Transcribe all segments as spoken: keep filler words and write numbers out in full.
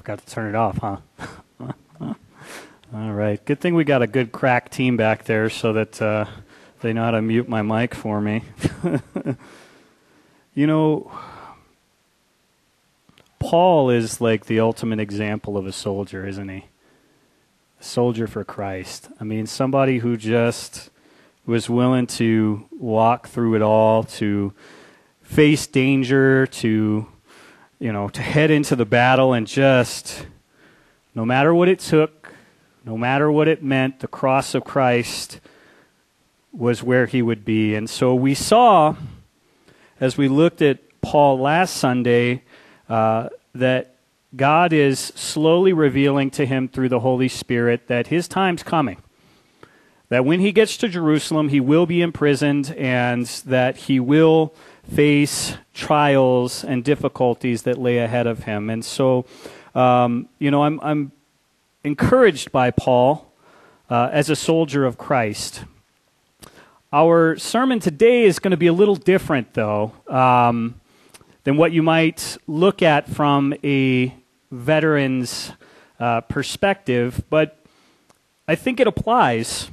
forgot to turn it off, huh? All right. Good thing we got a good crack team back there so that uh, they know how to mute my mic for me. You know, Paul is like the ultimate example of a soldier, isn't he? A soldier for Christ. I mean, somebody who just was willing to walk through it all, to face danger, to, you know, to head into the battle and just, no matter what it took, no matter what it meant, the cross of Christ was where he would be. And so we saw, as we looked at Paul last Sunday, uh, that God is slowly revealing to him through the Holy Spirit that his time's coming. That when he gets to Jerusalem, he will be imprisoned and that he will face trials and difficulties that lay ahead of him. And so, um, you know, I'm, I'm encouraged by Paul uh, as a soldier of Christ. Our sermon today is going to be a little different, though, um, than what you might look at from a veteran's uh, perspective, but I think it applies.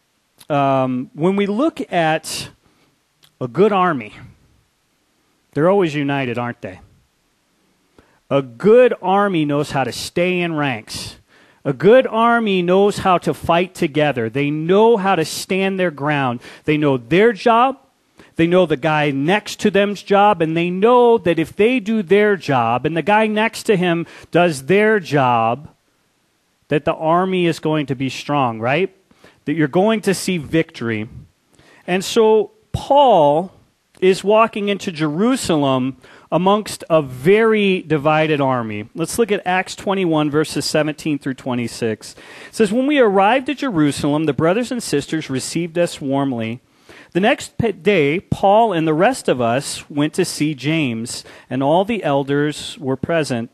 Um, when we look at a good army, they're always united, aren't they? A good army knows how to stay in ranks. A good army knows how to fight together. They know how to stand their ground. They know their job. They know the guy next to them's job, and they know that if they do their job and the guy next to him does their job, that the army is going to be strong, right? That you're going to see victory. And so Paul is walking into Jerusalem amongst a very divided army. Let's look at Acts twenty-one, verses seventeen through twenty-six. It says, "When we arrived at Jerusalem, the brothers and sisters received us warmly. The next day, Paul and the rest of us went to see James, and all the elders were present.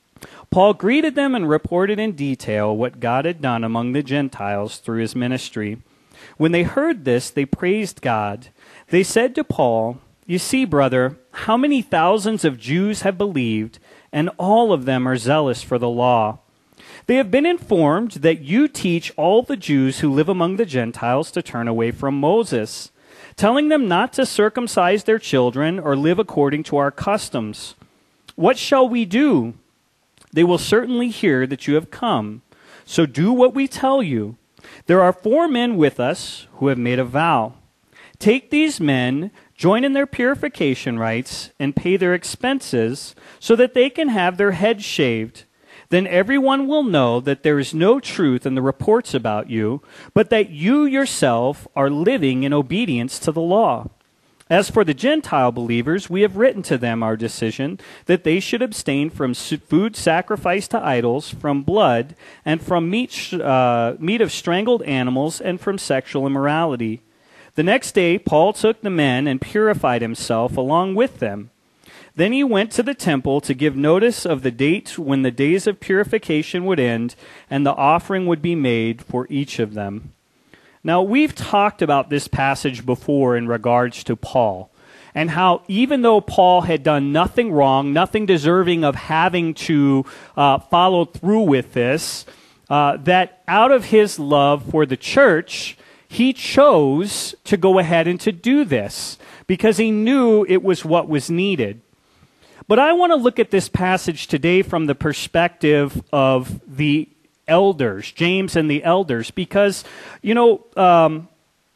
Paul greeted them and reported in detail what God had done among the Gentiles through his ministry. When they heard this, they praised God. They said to Paul, 'You see, brother, how many thousands of Jews have believed, and all of them are zealous for the law. They have been informed that you teach all the Jews who live among the Gentiles to turn away from Moses, telling them not to circumcise their children or live according to our customs. What shall we do? They will certainly hear that you have come. So do what we tell you. There are four men with us who have made a vow. Take these men, join in their purification rites, and pay their expenses so that they can have their heads shaved. Then everyone will know that there is no truth in the reports about you, but that you yourself are living in obedience to the law. As for the Gentile believers, we have written to them our decision that they should abstain from food sacrificed to idols, from blood, and from meat, uh, meat of strangled animals, and from sexual immorality.' The next day, Paul took the men and purified himself along with them. Then he went to the temple to give notice of the date when the days of purification would end and the offering would be made for each of them." Now, we've talked about this passage before in regards to Paul, and how even though Paul had done nothing wrong, nothing deserving of having to uh, follow through with this, uh, that out of his love for the church, he chose to go ahead and to do this because he knew it was what was needed. But I want to look at this passage today from the perspective of the elders, James and the elders, because, you know, um,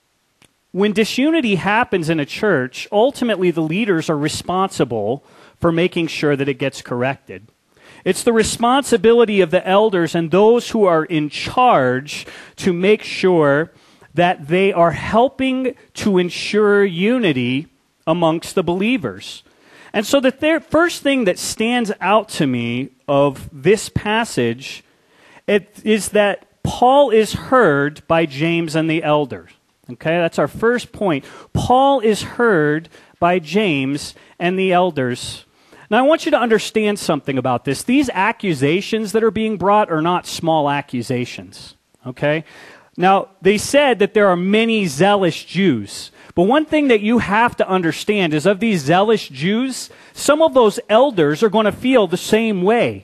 when disunity happens in a church, ultimately the leaders are responsible for making sure that it gets corrected. It's the responsibility of the elders and those who are in charge to make sure that they are helping to ensure unity amongst the believers. And so the th- first thing that stands out to me of this passage it is that Paul is heard by James and the elders. Okay, that's our first point. Paul is heard by James and the elders. Now, I want you to understand something about this. These accusations that are being brought are not small accusations. Okay? Now, they said that there are many zealous Jews. But one thing that you have to understand is of these zealous Jews, some of those elders are going to feel the same way.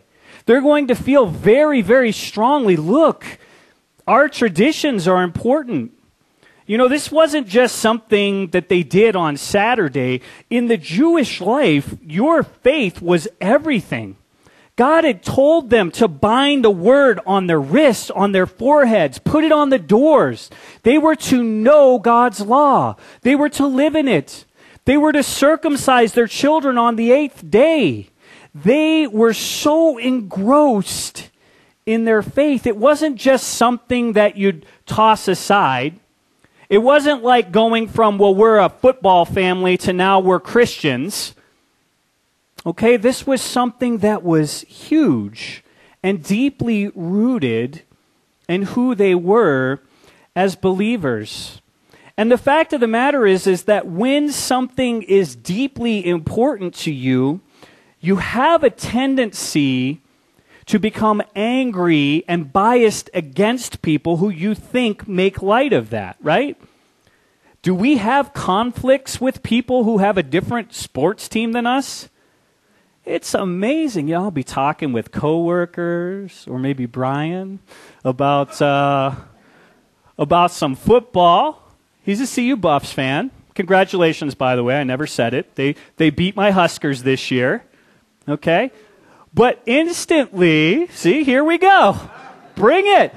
They're going to feel very, very strongly, look, our traditions are important. You know, this wasn't just something that they did on Saturday. In the Jewish life, your faith was everything. God had told them to bind the word on their wrists, on their foreheads, put it on the doors. They were to know God's law. They were to live in it. They were to circumcise their children on the eighth day. They were so engrossed in their faith. It wasn't just something that you'd toss aside. It wasn't like going from, well, we're a football family to now we're Christians. Okay, this was something that was huge and deeply rooted in who they were as believers. And the fact of the matter is, is that when something is deeply important to you, you have a tendency to become angry and biased against people who you think make light of that, right? Do we have conflicts with people who have a different sports team than us? It's amazing. You know, I'll be talking with coworkers or maybe Brian about uh, about some football. He's a C U Buffs fan. Congratulations, by the way. I never said it. They they beat my Huskers this year. Okay? But instantly, see, here we go. Bring it.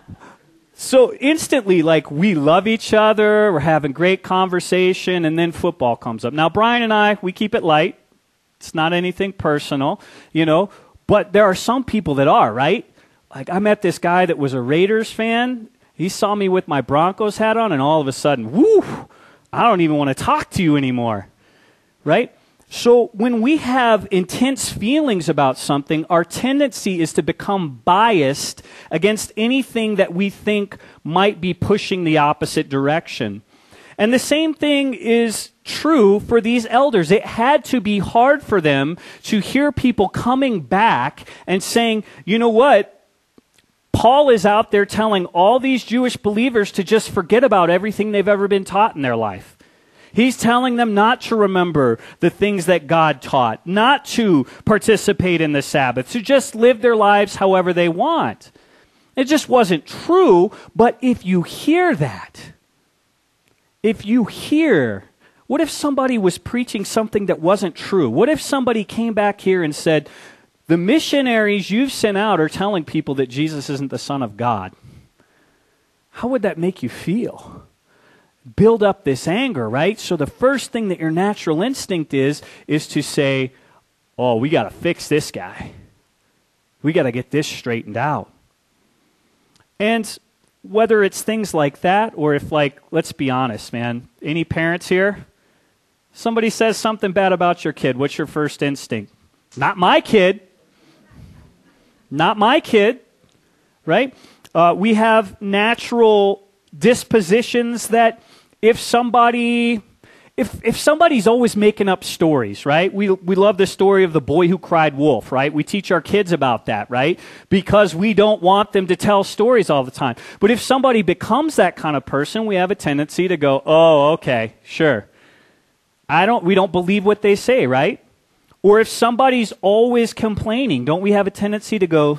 So instantly, like, we love each other. We're having great conversation, and then football comes up. Now, Brian and I, we keep it light. It's not anything personal, you know, but there are some people that are, right? Like, I met this guy that was a Raiders fan. He saw me with my Broncos hat on, and all of a sudden, whoo, I don't even want to talk to you anymore, right? So when we have intense feelings about something, our tendency is to become biased against anything that we think might be pushing the opposite direction. And the same thing is true for these elders. It had to be hard for them to hear people coming back and saying, you know what? Paul is out there telling all these Jewish believers to just forget about everything they've ever been taught in their life. He's telling them not to remember the things that God taught, not to participate in the Sabbath, to just live their lives however they want. It just wasn't true, but if you hear that, if you hear, what if somebody was preaching something that wasn't true? What if somebody came back here and said, the missionaries you've sent out are telling people that Jesus isn't the Son of God? How would that make you feel? Build up this anger, right? So the first thing that your natural instinct is, is to say, oh, we got to fix this guy. We got to get this straightened out. And whether it's things like that, or if, like, let's be honest, man, any parents here? Somebody says something bad about your kid, what's your first instinct? Not my kid. Not my kid, right? Uh, we have natural dispositions that if somebody... If if somebody's always making up stories, right? We we love the story of the boy who cried wolf, right? We teach our kids about that, right? Because we don't want them to tell stories all the time. But if somebody becomes that kind of person, we have a tendency to go, "Oh, okay, sure." I don't we don't believe what they say, right? Or if somebody's always complaining, don't we have a tendency to go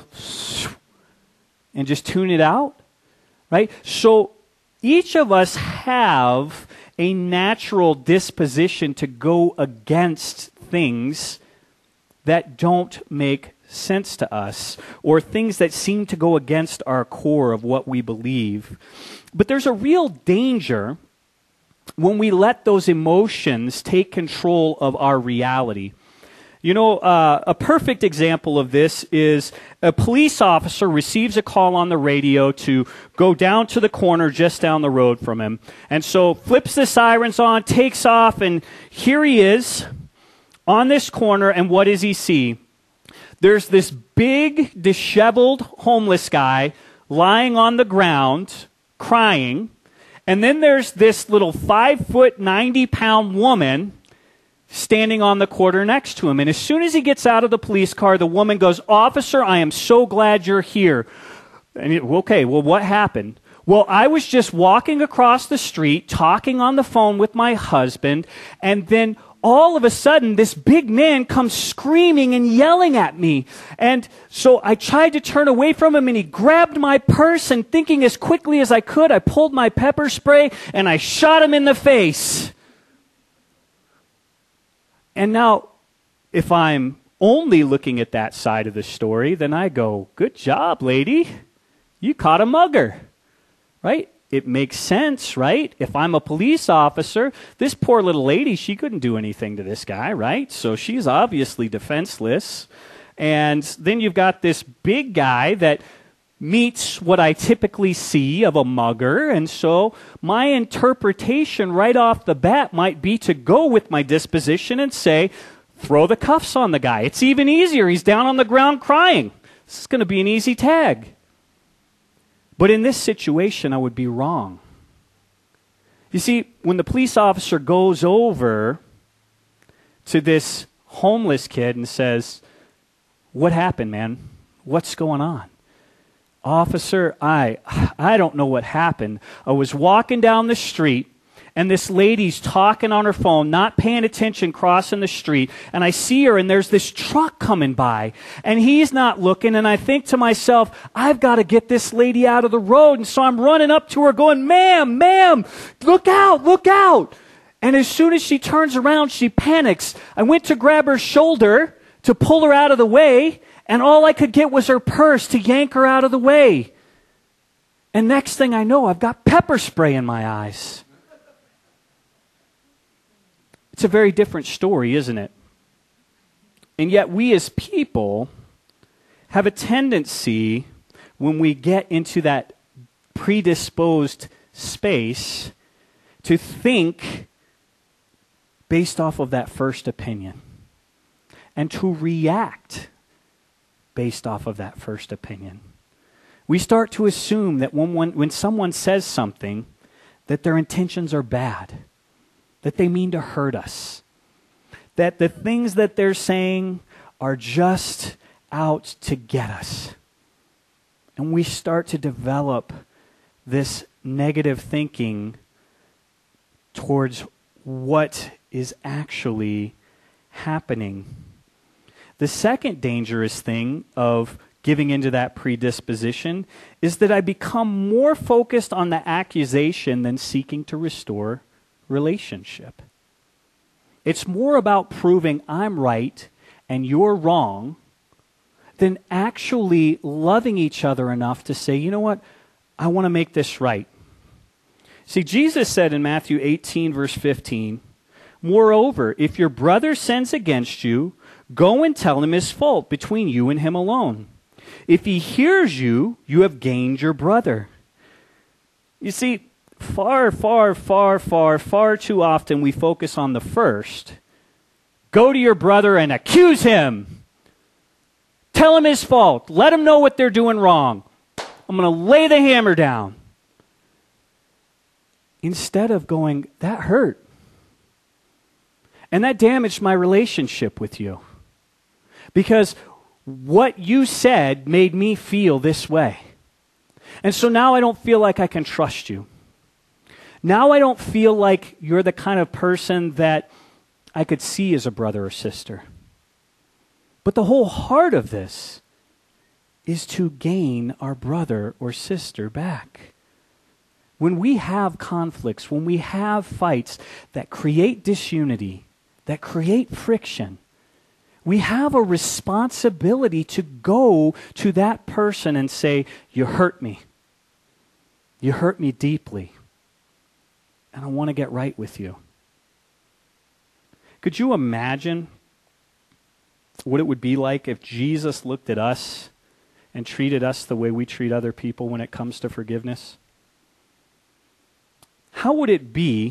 and just tune it out? Right? So each of us have a natural disposition to go against things that don't make sense to us, or things that seem to go against our core of what we believe. But there's a real danger when we let those emotions take control of our reality. You know, uh, a perfect example of this is a police officer receives a call on the radio to go down to the corner just down the road from him. And so flips the sirens on, takes off, and here he is on this corner, and what does he see? There's this big, disheveled homeless guy lying on the ground, crying, and then there's this little five foot, ninety pound woman standing on the corner next to him. And as soon as he gets out of the police car, the woman goes, "Officer, I am so glad you're here." And he, okay, well, what happened? Well, I was just walking across the street, talking on the phone with my husband, and then all of a sudden, this big man comes screaming and yelling at me. And so I tried to turn away from him, and he grabbed my purse, and thinking as quickly as I could, I pulled my pepper spray and I shot him in the face. And now, if I'm only looking at that side of the story, then I go, good job, lady. You caught a mugger, right? It makes sense, right? If I'm a police officer, this poor little lady, she couldn't do anything to this guy, right? So she's obviously defenseless. And then you've got this big guy that meets what I typically see of a mugger. And so my interpretation right off the bat might be to go with my disposition and say, throw the cuffs on the guy. It's even easier. He's down on the ground crying. This is going to be an easy tag. But in this situation, I would be wrong. You see, when the police officer goes over to this homeless kid and says, what happened, man? What's going on? Officer, I, I don't know what happened. I was walking down the street, and this lady's talking on her phone, not paying attention, crossing the street. And I see her, and there's this truck coming by. And he's not looking, and I think to myself, I've got to get this lady out of the road. And so I'm running up to her going, ma'am, ma'am, look out, look out. And as soon as she turns around, she panics. I went to grab her shoulder to pull her out of the way, and all I could get was her purse to yank her out of the way. And next thing I know, I've got pepper spray in my eyes. It's a very different story, isn't it? And yet we as people have a tendency, when we get into that predisposed space, to think based off of that first opinion and to react based off of that first opinion. We start to assume that when, one, when someone says something, that their intentions are bad, that they mean to hurt us, that the things that they're saying are just out to get us. And we start to develop this negative thinking towards what is actually happening. The second dangerous thing of giving into that predisposition is that I become more focused on the accusation than seeking to restore relationship. It's more about proving I'm right and you're wrong than actually loving each other enough to say, you know what, I want to make this right. See, Jesus said in Matthew eighteen, verse fifteen, moreover, if your brother sins against you, go and tell him his fault between you and him alone. If he hears you, you have gained your brother. You see, Far, far, far, far, far too often we focus on the first. Go to your brother and accuse him. Tell him his fault. Let him know what they're doing wrong. I'm going to lay the hammer down. Instead of going, that hurt. And that damaged my relationship with you. Because what you said made me feel this way. And so now I don't feel like I can trust you. Now I don't feel like you're the kind of person that I could see as a brother or sister. But the whole heart of this is to gain our brother or sister back. When we have conflicts, when we have fights that create disunity, that create friction, we have a responsibility to go to that person and say, you hurt me. You hurt me deeply. And I want to get right with you. Could you imagine what it would be like if Jesus looked at us and treated us the way we treat other people when it comes to forgiveness? How would it be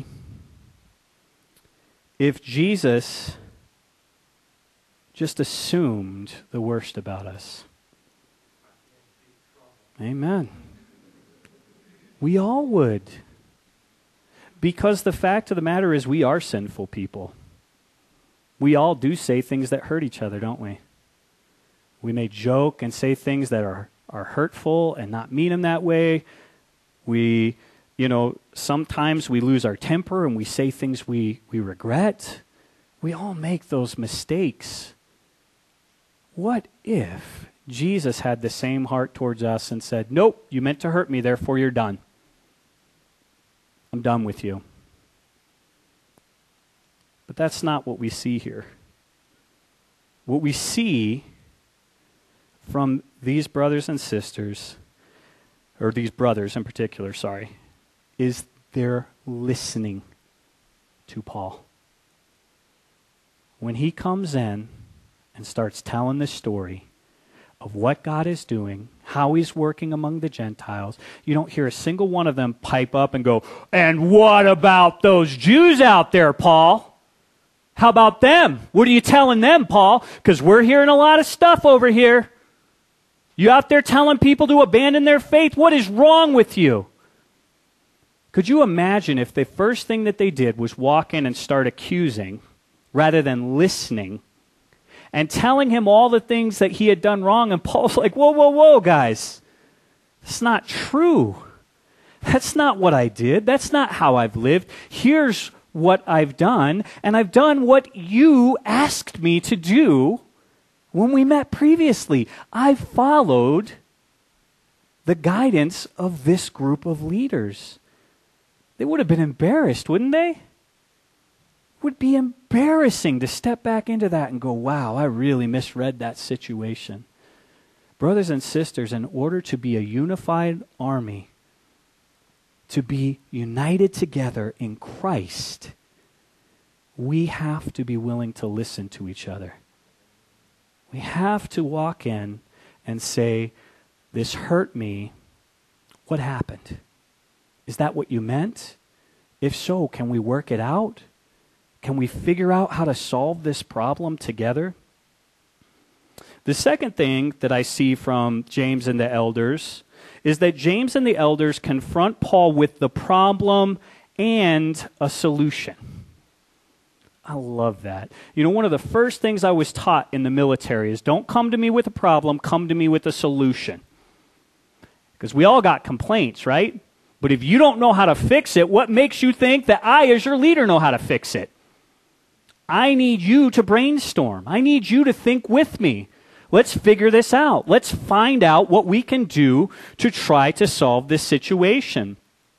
if Jesus just assumed the worst about us? Amen. We all would. Because the fact of the matter is we are sinful people. We all do say things that hurt each other, don't we? We may joke and say things that are, are hurtful and not mean them that way. We, you know, sometimes we lose our temper and we say things we, we regret. We all make those mistakes. What if Jesus had the same heart towards us and said, nope, you meant to hurt me, therefore you're done. I'm done with you. But that's not what we see here. What we see from these brothers and sisters, or these brothers in particular, sorry, is they're listening to Paul. When he comes in and starts telling this story of what God is doing, how he's working among the Gentiles, you don't hear a single one of them pipe up and go, and what about those Jews out there, Paul? How about them? What are you telling them, Paul? Because we're hearing a lot of stuff over here. You out there telling people to abandon their faith? What is wrong with you? Could you imagine if the first thing that they did was walk in and start accusing rather than listening and telling him all the things that he had done wrong, and Paul's like, whoa, whoa, whoa, guys. That's not true. That's not what I did. That's not how I've lived. Here's what I've done, and I've done what you asked me to do when we met previously. I followed the guidance of this group of leaders. They would have been embarrassed, wouldn't they? It would be embarrassing to step back into that and go, wow, I really misread that situation. Brothers and sisters, in order to be a unified army, to be united together in Christ, we have to be willing to listen to each other. We have to walk in and say, this hurt me. What happened? Is that what you meant? If so, can we work it out? Can we figure out how to solve this problem together? The second thing that I see from James and the elders is that James and the elders confront Paul with the problem and a solution. I love that. You know, one of the first things I was taught in the military is don't come to me with a problem, come to me with a solution. Because we all got complaints, right? But if you don't know how to fix it, what makes you think that I, as your leader, know how to fix it? I need you to brainstorm. I need you to think with me. Let's figure this out. Let's find out what we can do to try to solve this situation.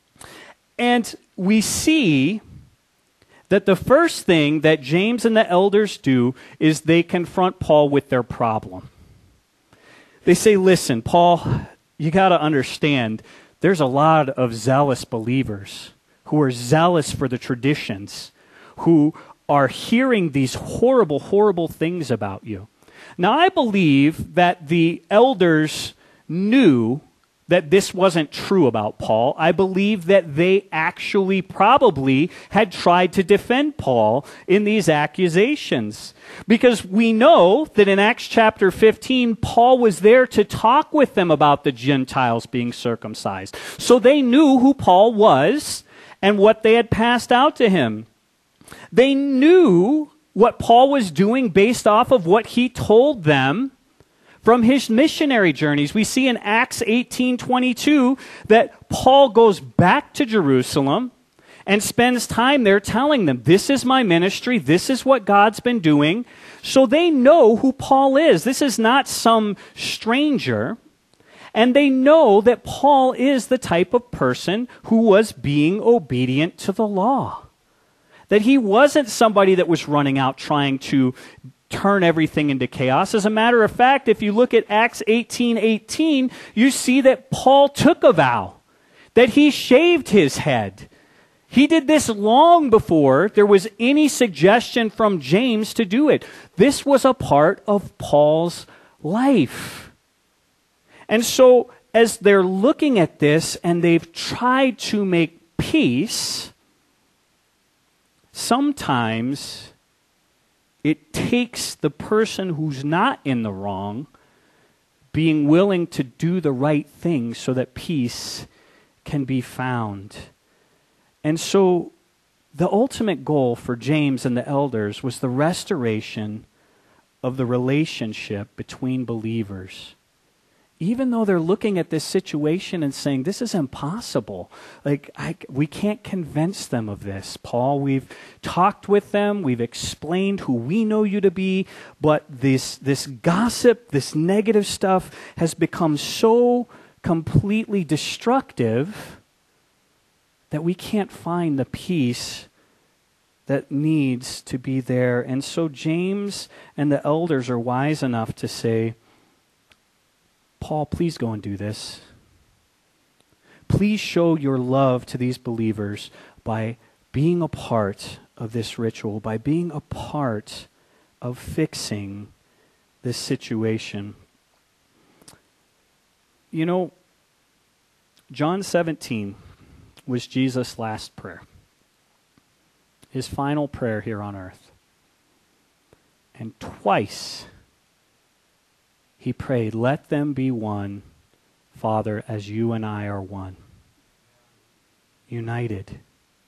And we see that the first thing that James and the elders do is they confront Paul with their problem. They say, listen, Paul, you got to understand, there's a lot of zealous believers who are zealous for the traditions, who are hearing these horrible, horrible things about you. Now, I believe that the elders knew that this wasn't true about Paul. I believe that they actually probably had tried to defend Paul in these accusations. Because we know that in Acts chapter fifteen, Paul was there to talk with them about the Gentiles being circumcised. So they knew who Paul was and what they had passed out to him. They knew what Paul was doing based off of what he told them from his missionary journeys. We see in Acts eighteen twenty-two that Paul goes back to Jerusalem and spends time there telling them, this is my ministry, this is what God's been doing. So they know who Paul is. This is not some stranger. And they know that Paul is the type of person who was being obedient to the law. That he wasn't somebody that was running out trying to turn everything into chaos. As a matter of fact, if you look at Acts eighteen eighteen, you see that Paul took a vow, that he shaved his head. He did this long before there was any suggestion from James to do it. This was a part of Paul's life. And so as they're looking at this and they've tried to make peace, sometimes it takes the person who's not in the wrong being willing to do the right thing so that peace can be found. And so the ultimate goal for James and the elders was the restoration of the relationship between believers even though they're looking at this situation and saying, this is impossible. Like, I, we can't convince them of this, Paul. We've talked with them. We've explained who we know you to be. But this, this gossip, this negative stuff has become so completely destructive that we can't find the peace that needs to be there. And so James and the elders are wise enough to say, Paul, please go and do this. Please show your love to these believers by being a part of this ritual, by being a part of fixing this situation. You know, John seventeen was Jesus' last prayer. His final prayer here on earth. And twice he prayed, let them be one, Father, as you and I are one. United.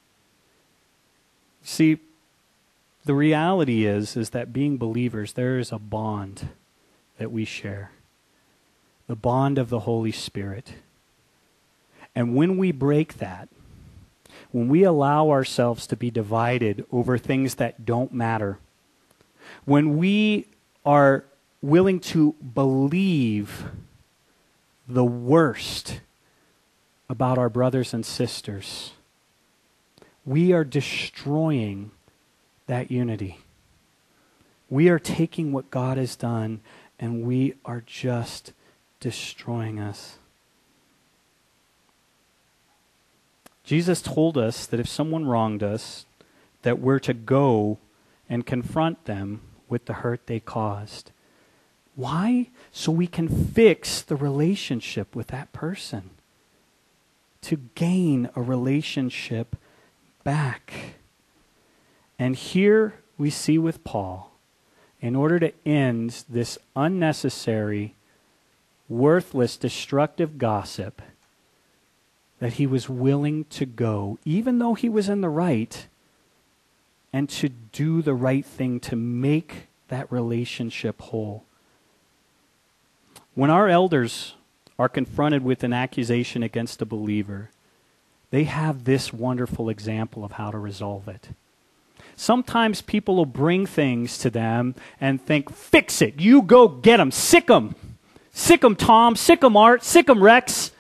See, the reality is, is that being believers, there is a bond that we share. The bond of the Holy Spirit. And when we break that, when we allow ourselves to be divided over things that don't matter, when we are willing to believe the worst about our brothers and sisters, we are destroying that unity. We are taking what God has done and we are just destroying us. Jesus told us that if someone wronged us, that we're to go and confront them with the hurt they caused. Why? So we can fix the relationship with that person. To gain a relationship back. And here we see with Paul, in order to end this unnecessary, worthless, destructive gossip, that he was willing to go, even though he was in the right, and to do the right thing to make that relationship whole. When our elders are confronted with an accusation against a believer, they have this wonderful example of how to resolve it. Sometimes people will bring things to them and think, fix it, you go get them, sick them. Sick them, Tom, sick them, Art, sick them, Rex.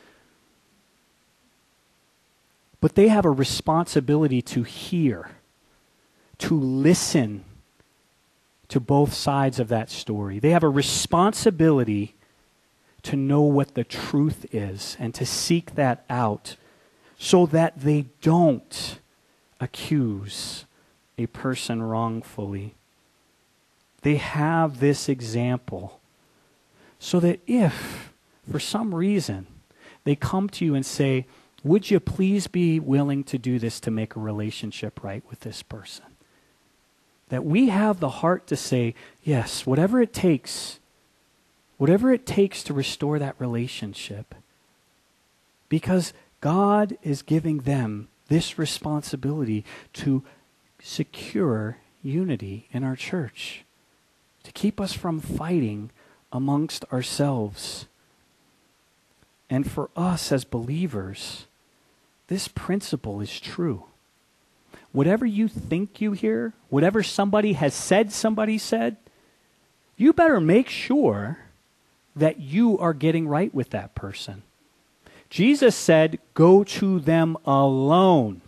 But they have a responsibility to hear, to listen to both sides of that story. They have a responsibility to know what the truth is and to seek that out so that they don't accuse a person wrongfully. They have this example so that if, for some reason, they come to you and say, would you please be willing to do this to make a relationship right with this person? That we have the heart to say, yes, whatever it takes, whatever it takes to restore that relationship. Because God is giving them this responsibility to secure unity in our church, to keep us from fighting amongst ourselves. And for us as believers, this principle is true. Whatever you think you hear, whatever somebody has said somebody said, you better make sure that you are getting right with that person. Jesus said, go to them alone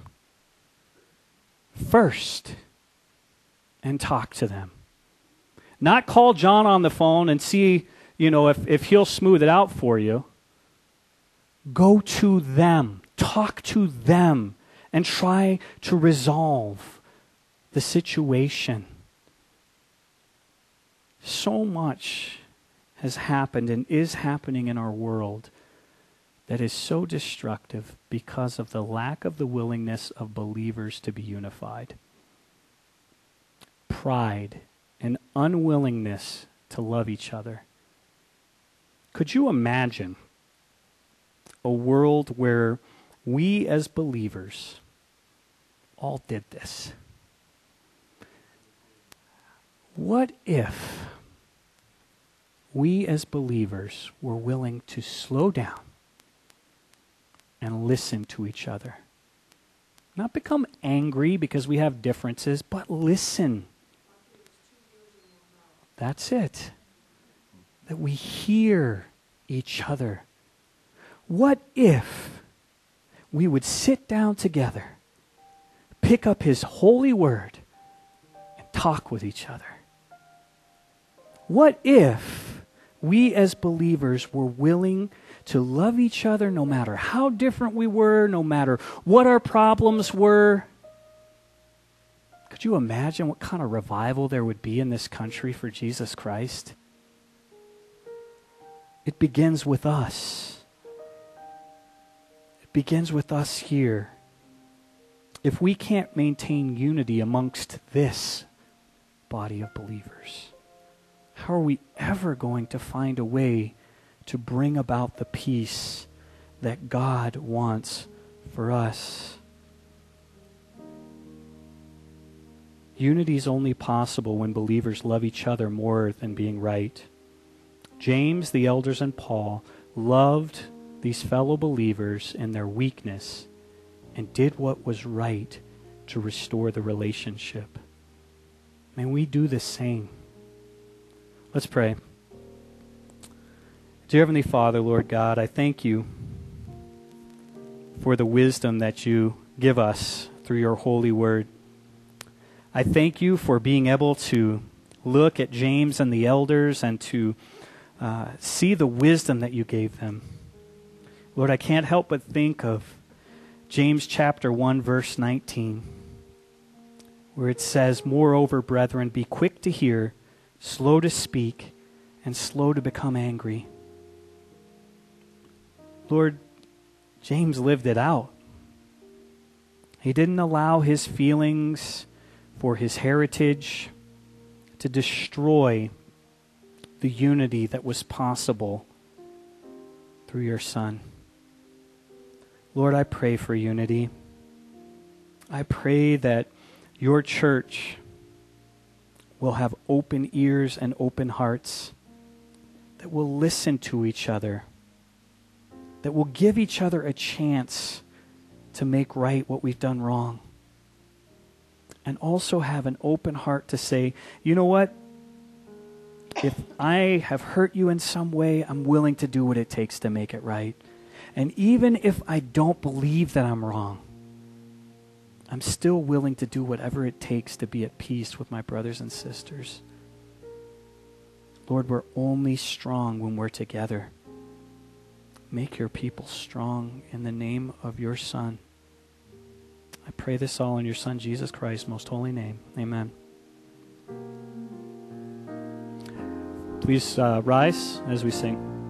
first and talk to them. Not call John on the phone and see, you know, if, if he'll smooth it out for you. Go to them. Talk to them and try to resolve the situation. So much has happened and is happening in our world that is so destructive because of the lack of the willingness of believers to be unified. Pride and unwillingness to love each other. Could you imagine a world where we as believers all did this? What if, we as believers were willing to slow down and listen to each other. Not become angry because we have differences, but listen. That's it. That we hear each other. What if we would sit down together, pick up His holy word, and talk with each other? What if we as believers were willing to love each other no matter how different we were, no matter what our problems were? Could you imagine what kind of revival there would be in this country for Jesus Christ? It begins with us. It begins with us here. If we can't maintain unity amongst this body of believers, how are we ever going to find a way to bring about the peace that God wants for us? Unity is only possible when believers love each other more than being right. James, the elders, and Paul loved these fellow believers in their weakness and did what was right to restore the relationship. May we do the same. Let's pray. Dear Heavenly Father, Lord God, I thank you for the wisdom that you give us through your holy word. I thank you for being able to look at James and the elders and to uh, see the wisdom that you gave them. Lord, I can't help but think of James chapter one, verse nineteen, where it says, "Moreover, brethren, be quick to hear, slow to speak, and slow to become angry." Lord, James lived it out. He didn't allow his feelings for his heritage to destroy the unity that was possible through your Son. Lord, I pray for unity. I pray that your church will have open ears and open hearts, that will listen to each other, that will give each other a chance to make right what we've done wrong. And also have an open heart to say, you know what? If I have hurt you in some way, I'm willing to do what it takes to make it right. And even if I don't believe that I'm wrong, I'm still willing to do whatever it takes to be at peace with my brothers and sisters. Lord, we're only strong when we're together. Make your people strong in the name of your Son. I pray this all in your Son, Jesus Christ's most holy name. Amen. Please uh, rise as we sing.